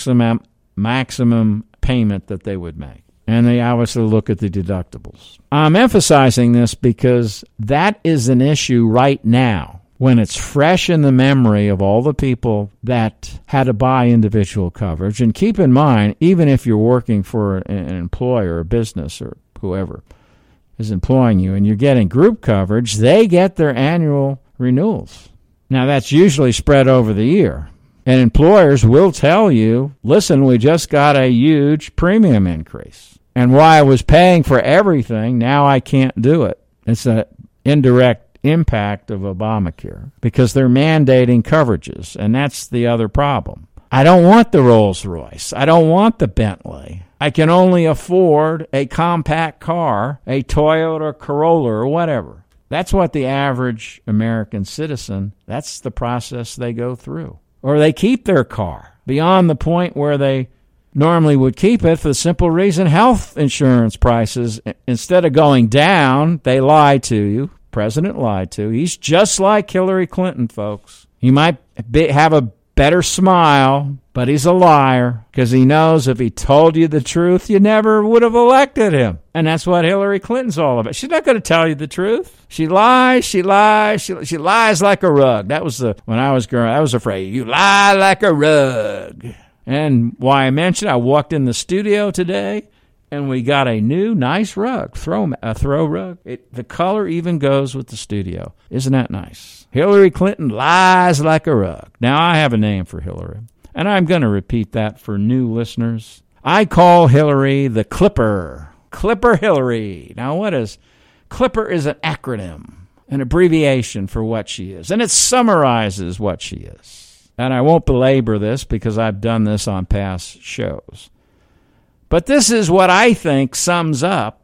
maximum payment that they would make. And they obviously look at the deductibles. I'm emphasizing this because that is an issue right now when it's fresh in the memory of all the people that had to buy individual coverage. And keep in mind, even if you're working for an employer or business or whoever is employing you and you're getting group coverage, they get their annual renewals. Now, that's usually spread over the year. And employers will tell you, listen, we just got a huge premium increase. And while I was paying for everything, now I can't do it. It's an indirect impact of Obamacare because they're mandating coverages, and that's the other problem. I don't want the Rolls-Royce. I don't want the Bentley. I can only afford a compact car, a Toyota Corolla or whatever. That's what the average American citizen, that's the process they go through. Or they keep their car beyond the point where they normally would keep it for the simple reason health insurance prices, instead of going down, they lie to you. President lied to. He's just like Hillary Clinton, folks. He might have a better smile, but he's a liar because he knows if he told you the truth, you never would have elected him. And that's what Hillary Clinton's all about. She's not going to tell you the truth. She lies, she lies like a rug. That was when I was growing, I was afraid. You lie like a rug. And why I mentioned, I walked in the studio today, and we got a new nice rug, a throw rug. The color even goes with the studio. Isn't that nice? Hillary Clinton lies like a rug. Now, I have a name for Hillary, and I'm going to repeat that for new listeners. I call Hillary the Clipper. Clipper Hillary. Now, what is Clipper? Is an acronym, an abbreviation for what she is, and it summarizes what she is. And I won't belabor this because I've done this on past shows. But this is what I think sums up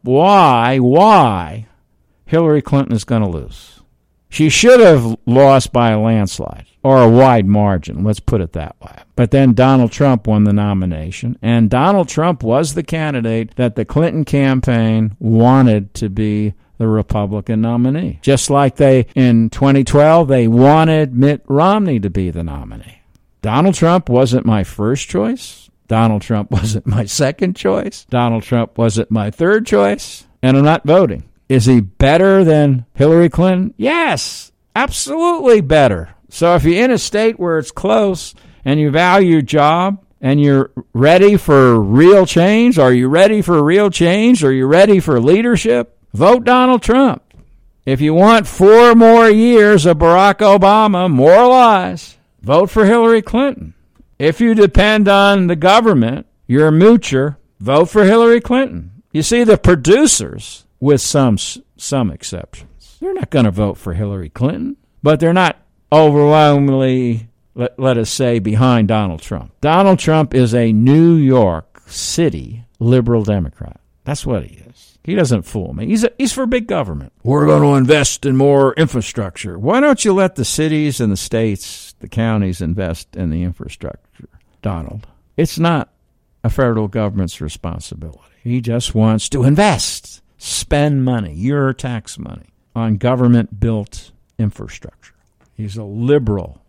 why Hillary Clinton is going to lose. She should have lost by a landslide or a wide margin, let's put it that way. But then Donald Trump won the nomination, and Donald Trump was the candidate that the Clinton campaign wanted to be the Republican nominee. Just like in 2012, they wanted Mitt Romney to be the nominee. Donald Trump wasn't my first choice. Donald Trump wasn't my second choice. Donald Trump wasn't my third choice. And I'm not voting. Is he better than Hillary Clinton? Yes, absolutely better. So if you're in a state where it's close and you value your job and you're ready for real change, are you ready for real change? Are you ready for leadership? Vote Donald Trump. If you want 4 more years of Barack Obama, more lies, vote for Hillary Clinton. If you depend on the government, you're a moocher, vote for Hillary Clinton. You see, the producers, with some exceptions, they're not going to vote for Hillary Clinton, but they're not overwhelmingly, let us say, behind Donald Trump. Donald Trump is a New York City liberal Democrat. That's what he is. He doesn't fool me. He's for big government. We're going to invest in more infrastructure. Why don't you let the cities and the states, the counties invest in the infrastructure, Donald? It's not a federal government's responsibility. He just wants to invest, spend money, your tax money, on government-built infrastructure. He's a liberal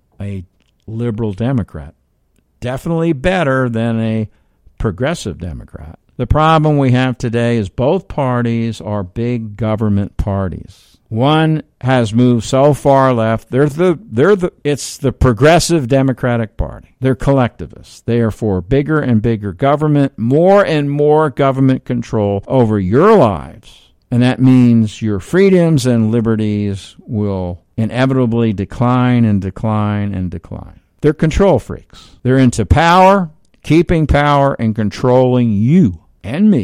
Democrat. Definitely better than a progressive Democrat. The problem we have today is both parties are big government parties. One has moved so far left. It's the progressive Democratic Party. They're collectivists. They are for bigger and bigger government, more and more government control over your lives. And that means your freedoms and liberties will inevitably decline and decline and decline. They're control freaks. They're into power, keeping power, and controlling you and me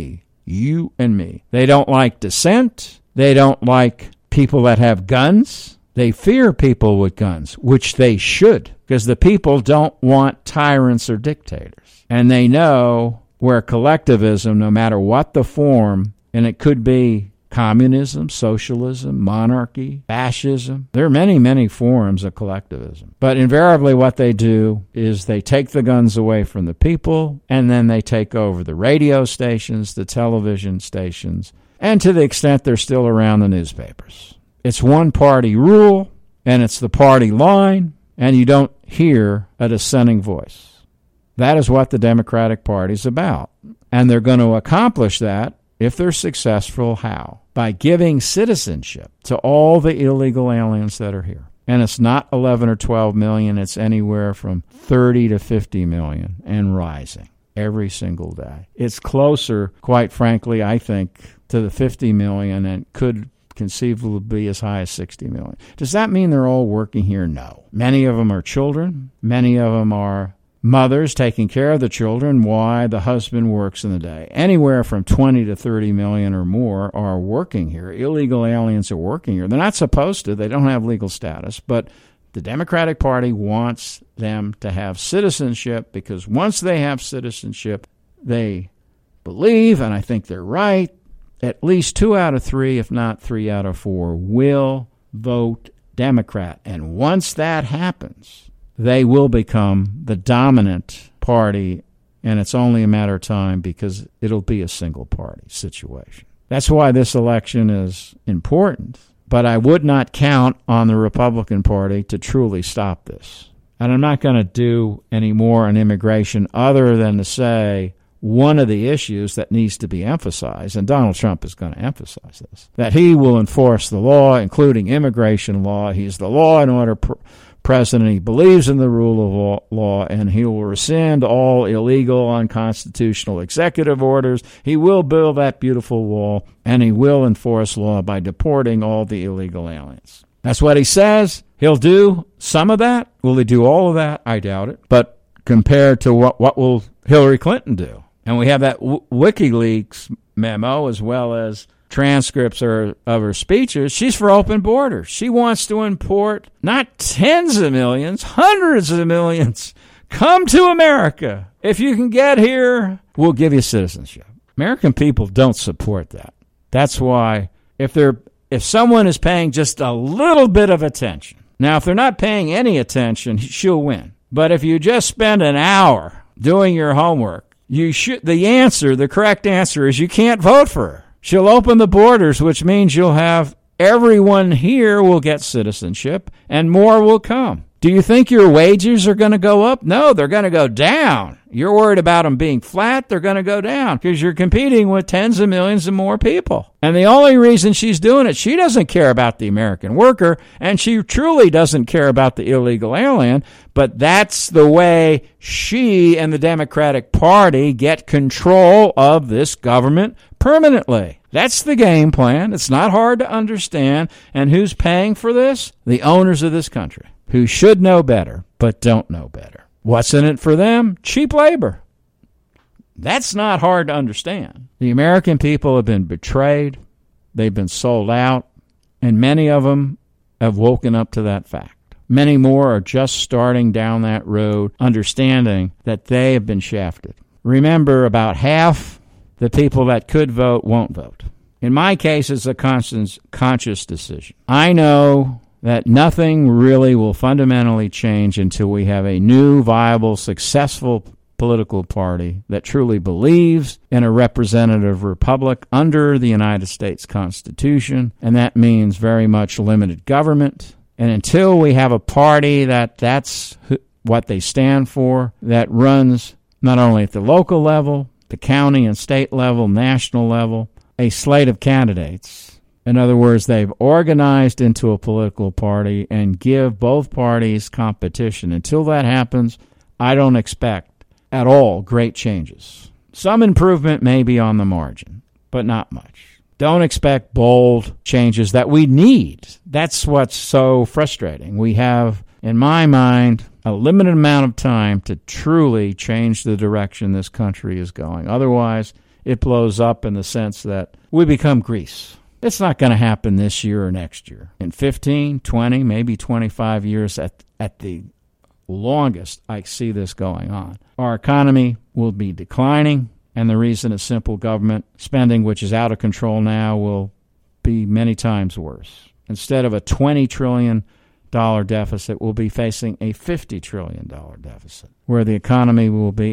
you and me. They don't like dissent. They don't like people that have guns. They fear people with guns, which they should, because the people don't want tyrants or dictators. And they know where collectivism, no matter what the form, and it could be communism, socialism, monarchy, fascism. There are many, many forms of collectivism. But invariably what they do is they take the guns away from the people, and then they take over the radio stations, the television stations, and to the extent they're still around, the newspapers. It's one-party rule, and it's the party line, and you don't hear a dissenting voice. That is what the Democratic Party is about. And they're going to accomplish that if they're successful. How? By giving citizenship to all the illegal aliens that are here. And it's not 11 or 12 million. It's anywhere from 30 to 50 million and rising every single day. It's closer, quite frankly, I think, to the 50 million and could conceivably be as high as 60 million. Does that mean they're all working here? No. Many of them are children. Many of them are mothers taking care of the children while the husband works in the day. Anywhere from 20 to 30 million or more are working here. Illegal aliens are working here. They're not supposed to. They don't have legal status. But the Democratic Party wants them to have citizenship because once they have citizenship, they believe, and I think they're right, at least 2 out of 3, if not 3 out of 4, will vote Democrat. And once that happens, they will become the dominant party, and it's only a matter of time because it'll be a single-party situation. That's why this election is important, but I would not count on the Republican Party to truly stop this. And I'm not going to do any more on immigration other than to say one of the issues that needs to be emphasized, and Donald Trump is going to emphasize this, that he will enforce the law, including immigration law. He's the law and order president. He believes in the rule of law, and he will rescind all illegal, unconstitutional executive orders. He will build that beautiful wall, and he will enforce law by deporting all the illegal aliens. That's what he says. He'll do some of that. Will he do all of that? I doubt it. But compared to what will Hillary Clinton do? And we have that WikiLeaks memo as well as transcripts of her speeches. She's for open borders. She wants to import not tens of millions, hundreds of millions. Come to America. If you can get here, we'll give you citizenship. American people don't support that. That's why if someone is paying just a little bit of attention, now if they're not paying any attention, she'll win. But if you just spend an hour doing your homework, the correct answer is you can't vote for her. She'll open the borders, which means you'll have everyone here will get citizenship and more will come. Do you think your wages are going to go up? No, they're going to go down. You're worried about them being flat? They're going to go down because you're competing with tens of millions and more people. And the only reason she's doing it, she doesn't care about the American worker, and she truly doesn't care about the illegal alien, but that's the way she and the Democratic Party get control of this government permanently. That's the game plan. It's not hard to understand. And who's paying for this? The owners of this country, who should know better, but don't know better. What's in it for them? Cheap labor. That's not hard to understand. The American people have been betrayed. They've been sold out. And many of them have woken up to that fact. Many more are just starting down that road, understanding that they have been shafted. Remember, about half the people that could vote won't vote. In my case, it's a conscious decision. I know that nothing really will fundamentally change until we have a new, viable, successful political party that truly believes in a representative republic under the United States Constitution, and that means very much limited government. And until we have a party that's what they stand for, that runs not only at the local level, the county and state level, national level, a slate of candidates. In other words, they've organized into a political party and give both parties competition. Until that happens, I don't expect at all great changes. Some improvement may be on the margin, but not much. Don't expect bold changes that we need. That's what's so frustrating. We have, in my mind, a limited amount of time to truly change the direction this country is going. Otherwise, it blows up in the sense that we become Greece. It's not going to happen this year or next year. In 15, 20, maybe 25 years at the longest, I see this going on. Our economy will be declining, and the reason is simple: government spending, which is out of control now, will be many times worse. Instead of a $20 trillion deficit, we'll be facing a $50 trillion deficit, where the economy will be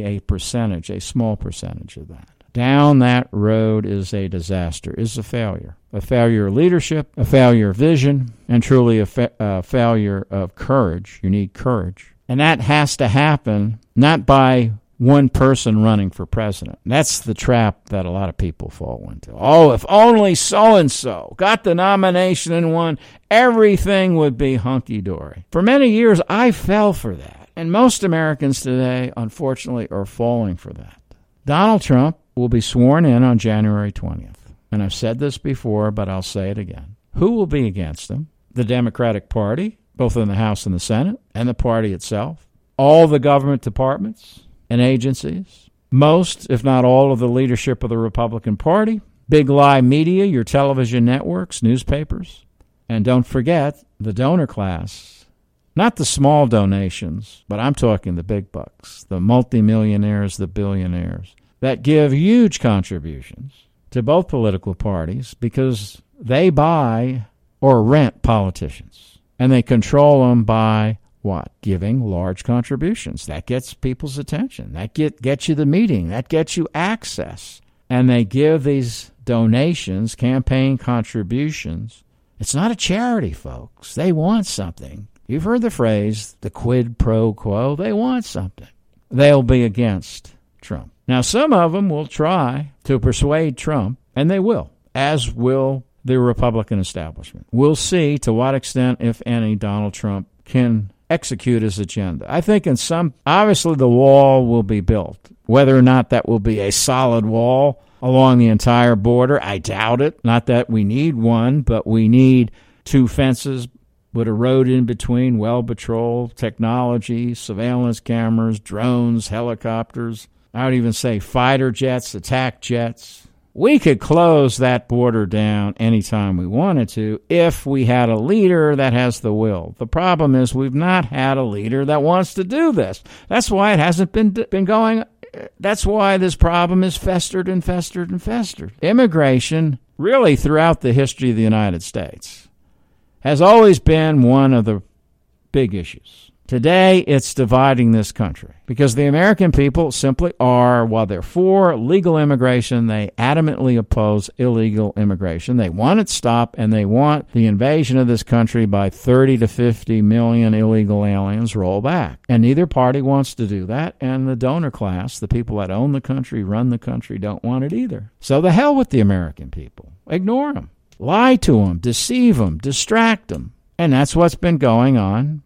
a small percentage of that. Down that road is a disaster, is a failure of leadership, a failure of vision, and truly a failure of courage. You need courage. And that has to happen not by one person running for president. That's the trap that a lot of people fall into. Oh, if only so-and-so got the nomination and won, everything would be hunky-dory. For many years, I fell for that. And most Americans today, unfortunately, are falling for that. Donald Trump will be sworn in on January 20th. And I've said this before, but I'll say it again. Who will be against him? The Democratic Party, both in the House and the Senate, and the party itself. All the government departments and agencies. Most, if not all, of the leadership of the Republican Party. Big lie media, your television networks, newspapers. And don't forget the donor class. Not the small donations, but I'm talking the big bucks, the multimillionaires, the billionaires, that give huge contributions to both political parties because they buy or rent politicians. And they control them by what? Giving large contributions. That gets people's attention. That gets you the meeting. That gets you access. And they give these donations, campaign contributions. It's not a charity, folks. They want something. You've heard the phrase, the quid pro quo. They want something. They'll be against Trump. Now, some of them will try to persuade Trump, and they will, as will the Republican establishment. We'll see to what extent, if any, Donald Trump can execute his agenda. I think obviously the wall will be built. Whether or not that will be a solid wall along the entire border, I doubt it. Not that we need one, but we need two fences with a road in between, well-patrolled, technology, surveillance cameras, drones, helicopters. I would even say fighter jets, attack jets. We could close that border down anytime we wanted to if we had a leader that has the will. The problem is we've not had a leader that wants to do this. That's why it hasn't been going. That's why this problem is festered and festered and festered. Immigration, really throughout the history of the United States, has always been one of the big issues. Today, it's dividing this country because the American people simply are, while they're for legal immigration, they adamantly oppose illegal immigration. They want it stopped, and they want the invasion of this country by 30 to 50 million illegal aliens rolled back. And neither party wants to do that, and the donor class, the people that own the country, run the country, don't want it either. So the hell with the American people. Ignore them. Lie to them. Deceive them. Distract them. And that's what's been going on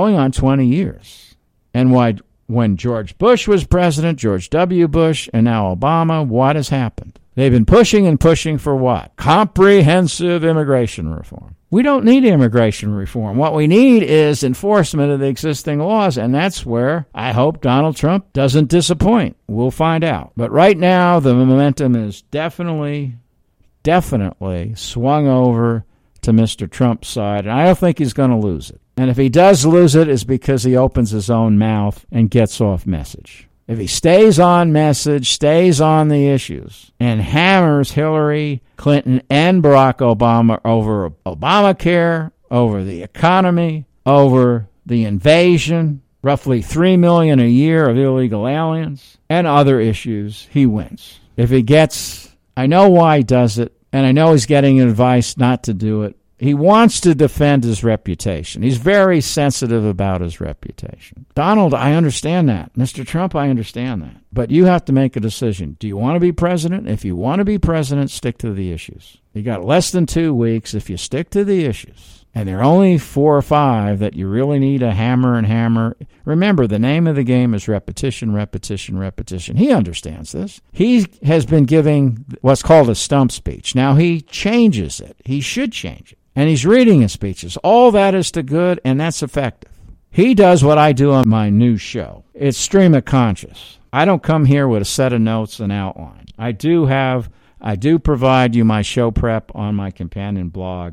20 years. And when George Bush was president, George W. Bush, and now Obama, what has happened? They've been pushing and pushing for what? Comprehensive immigration reform. We don't need immigration reform. What we need is enforcement of the existing laws, and that's where I hope Donald Trump doesn't disappoint. We'll find out. But right now, the momentum is definitely swung over to Mr. Trump's side, and I don't think he's going to lose it. And if he does lose it, it's because he opens his own mouth and gets off message. If he stays on message, stays on the issues, and hammers Hillary Clinton and Barack Obama over Obamacare, over the economy, over the invasion, roughly 3 million a year of illegal aliens, and other issues, he wins. If he gets, I know why he does it, and I know he's getting advice not to do it. He wants to defend his reputation. He's very sensitive about his reputation. Donald, I understand that. Mr. Trump, I understand that. But you have to make a decision. Do you want to be president? If you want to be president, stick to the issues. You got less than 2 weeks. If you stick to the issues, and there are only 4 or 5 that you really need to hammer and hammer. Remember, the name of the game is repetition, repetition, repetition. He understands this. He has been giving what's called a stump speech. Now he changes it. He should change it. And he's reading his speeches. All that is to good, and that's effective. He does what I do on my new show. It's stream of conscious. I don't come here with a set of notes and outline. I do provide you my show prep on my companion blog,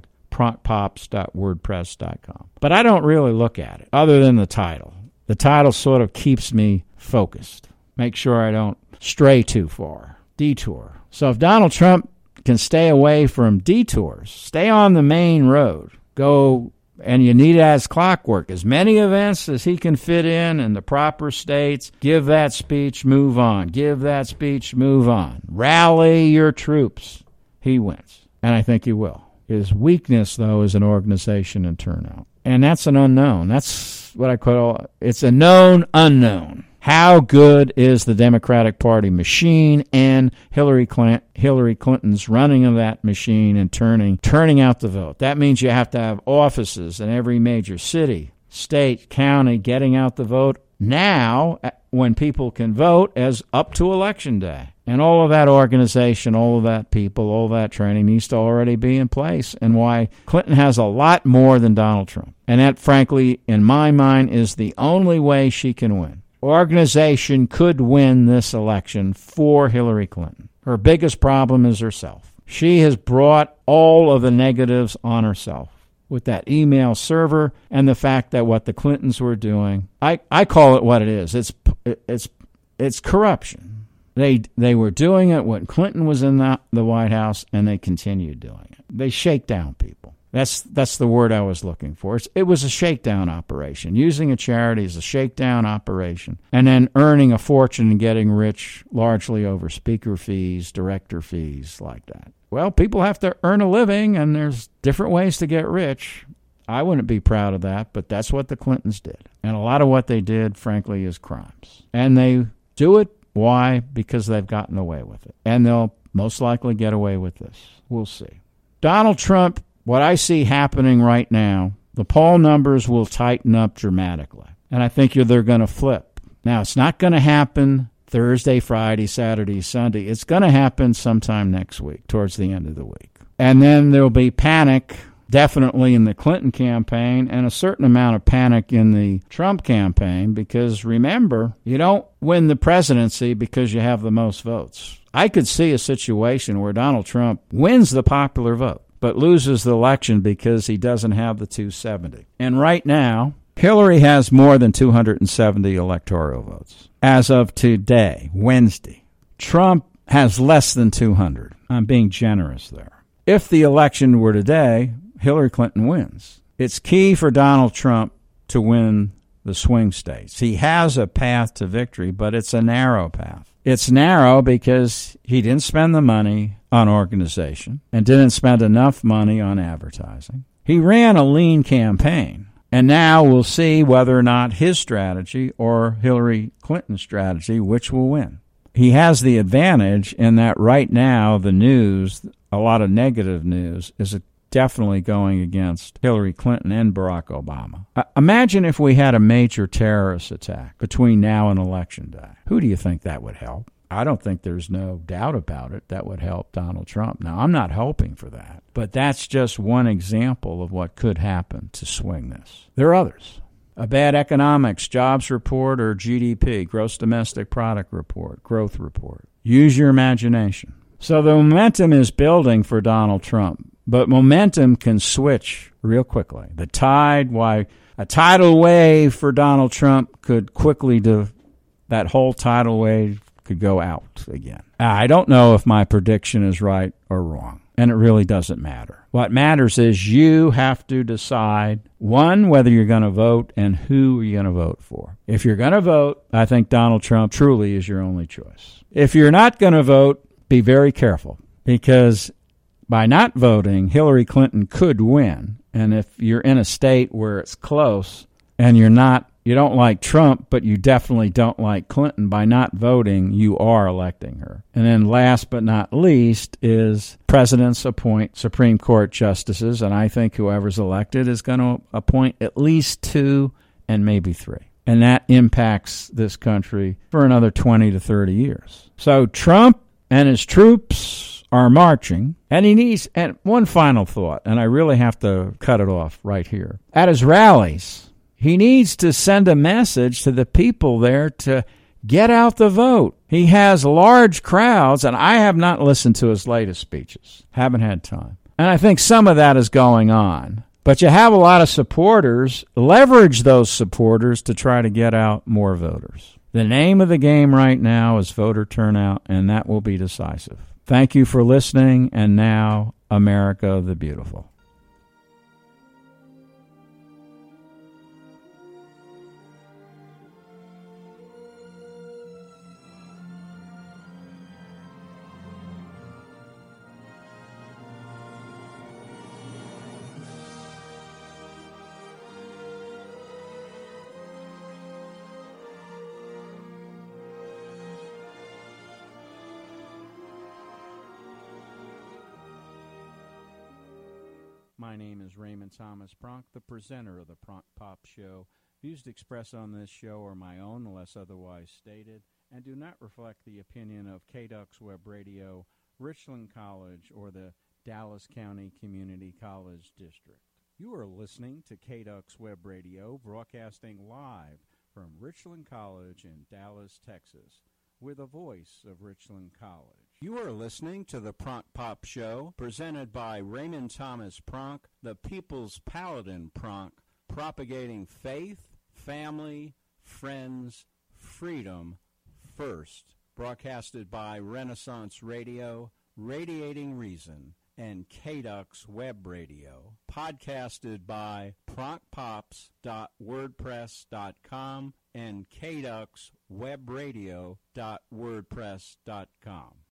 promptpops.wordpress.com. But I don't really look at it other than the title. The title sort of keeps me focused. Make sure I don't stray too far. Detour. So if Donald Trump can stay away from detours, stay on the main road, go, and you need it as clockwork, as many events as he can fit in the proper states, give that speech, move on. Give that speech, move on. Rally your troops. He wins. And I think he will. His weakness, though, is an organization and turnout. And that's an unknown. That's what I call, it's a known unknown. How good is the Democratic Party machine and Hillary Clinton's running of that machine and turning out the vote? That means you have to have offices in every major city, state, county getting out the vote now when people can vote as up to Election Day. And all of that organization, all of that people, all of that training needs to already be in place, and why Clinton has a lot more than Donald Trump. And that, frankly, in my mind, is the only way she can win. Organization could win this election for Hillary Clinton. Her biggest problem is herself. She has brought all of the negatives on herself with that email server and the fact that what the Clintons were doing, I call it what it is. It's corruption. They were doing it when Clinton was in the White House, and they continued doing it. They shake down people. That's the word I was looking for. It was a shakedown operation. Using a charity is a shakedown operation, and then earning a fortune and getting rich largely over speaker fees, director fees, like that. Well, people have to earn a living, and there's different ways to get rich. I wouldn't be proud of that, but that's what the Clintons did. And a lot of what they did, frankly, is crimes. And they do it. Why? Because they've gotten away with it. And they'll most likely get away with this. We'll see. Donald Trump, what I see happening right now, the poll numbers will tighten up dramatically. And I think they're going to flip. Now, it's not going to happen Thursday, Friday, Saturday, Sunday. It's going to happen sometime next week, towards the end of the week. And then there'll be panic, definitely in the Clinton campaign, and a certain amount of panic in the Trump campaign, because remember, you don't win the presidency because you have the most votes. I could see a situation where Donald Trump wins the popular vote, but loses the election because he doesn't have the 270. And right now, Hillary has more than 270 electoral votes. As of today, Wednesday, Trump has less than 200. I'm being generous there. If the election were today, Hillary Clinton wins. It's key for Donald Trump to win the swing states. He has a path to victory, but it's a narrow path. It's narrow because he didn't spend the money on organization and didn't spend enough money on advertising. He ran a lean campaign, and now we'll see whether or not his strategy or Hillary Clinton's strategy, which will win. He has the advantage in that right now the news, a lot of negative news, is definitely going against Hillary Clinton and Barack Obama. Imagine if we had a major terrorist attack between now and Election Day. Who do you think that would help? I don't think there's no doubt about it that would help Donald Trump. Now, I'm not hoping for that, but that's just one example of what could happen to swing this. There are others. A bad economics, jobs report, or GDP, gross domestic product report, growth report. Use your imagination. So the momentum is building for Donald Trump. But momentum can switch real quickly. The tide, why a tidal wave for Donald Trump could quickly that whole tidal wave could go out again. I don't know if my prediction is right or wrong, and it really doesn't matter. What matters is you have to decide, one, whether you're going to vote and who you're going to vote for. If you're going to vote, I think Donald Trump truly is your only choice. If you're not going to vote, be very careful, because by not voting, Hillary Clinton could win. And if you're in a state where it's close and you don't like Trump, but you definitely don't like Clinton, by not voting, you are electing her. And then last but not least is presidents appoint Supreme Court justices, and I think whoever's elected is going to appoint at least 2 and maybe 3. And that impacts this country for another 20 to 30 years. So Trump and his troops are marching, and one final thought, and I really have to cut it off right here. At his rallies, he needs to send a message to the people there to Get out the vote. He has large crowds, and I have not listened to his latest speeches. Haven't had time. And I think some of that is going on. But you have a lot of supporters. Leverage those supporters to try to get out more voters. The name of the game right now is voter turnout, and that will be decisive. Thank you for listening, and now, America the Beautiful. My name is Raymond Thomas Pronk, the presenter of the Pronk Pop Show. Views expressed on this show are my own unless otherwise stated and do not reflect the opinion of KDUX Web Radio, Richland College, or the Dallas County Community College District. You are listening to KDUX Web Radio, broadcasting live from Richland College in Dallas, Texas. We're the voice of Richland College. You are listening to the Pronk Pop Show, presented by Raymond Thomas Pronk, the People's Paladin Pronk, propagating faith, family, friends, freedom first. Broadcasted by Renaissance Radio, Radiating Reason, and KDUX Web Radio. Podcasted by pronkpops.wordpress.com and kduxwebradio.wordpress.com.